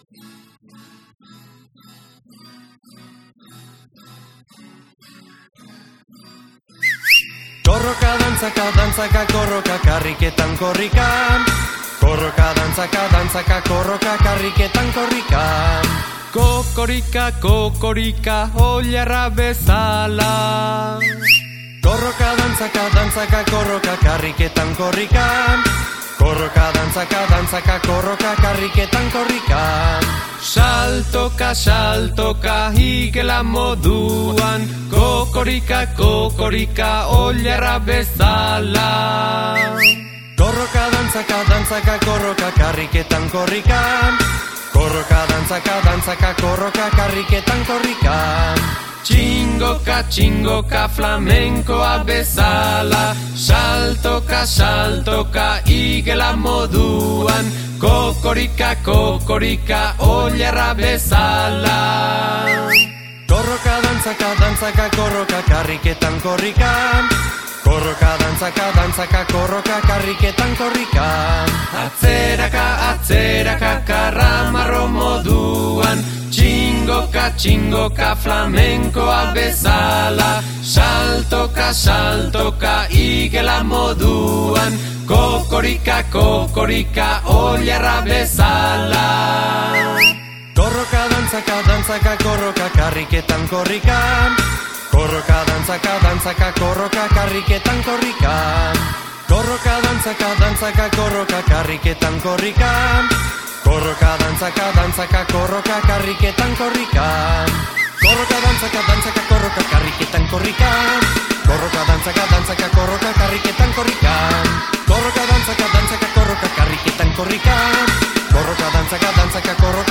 Korroka dantzaka, korroka karriketan korrika. Korroka dantzaka, korroka karriketan korrika. Kokorika, oilarra bezala. Korroka dantzaka, korroka karriketan korrika. Korroka dantzaka, korroka karriketan korrika. Saltoka, igela moduan. Kokorika, oilarra bezala. Korroka dantzaka, korroka karriketan korrika. Korroka dantzaka, korroka karriketan korrika. Txingoka, flamenkoa bezala. Saltoka, igela moduan. Kokorika, oilarra bezala. Korroka dantzaka, korroka karriketan korrika. Korroka dantzaka, korroka karriketan korrika. Atzeraka, karramarro moduan. Txingoka, flamenkoa bezala. Saltoka, igela moduan. Kokorika, oilarra bezala. Korroka dantzaka, korroka karriketan korrika. Korroka dantzaka, korroka karriketan korrika. Korroka dantzaka, korroka karriketan korrika. Korroka dantzaka, korroka karriketan korrika. Korroka dantzaka, korroka karriketan korrika. Korroka dantzaka, korroka karriketan korrika. Korroka dantzaka, korroka karriketan korrika. Korroka dantzaka, korroka